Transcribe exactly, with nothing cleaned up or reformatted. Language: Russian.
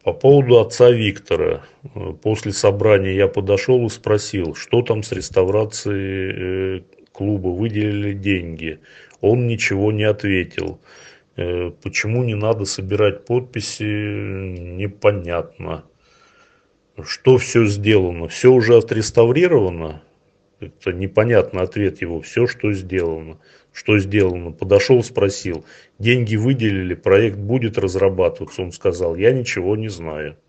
По поводу отца Виктора. Э, После собрания я подошел и спросил, что там с реставрацией э, клуба, выделили деньги. Он ничего не ответил. Э, Почему не надо собирать подписи, непонятно. Что все сделано? Все уже отреставрировано? Это непонятный ответ его. Все, что сделано. Что сделано? Подошел, спросил. Деньги выделили, проект будет разрабатываться. Он сказал, я ничего не знаю.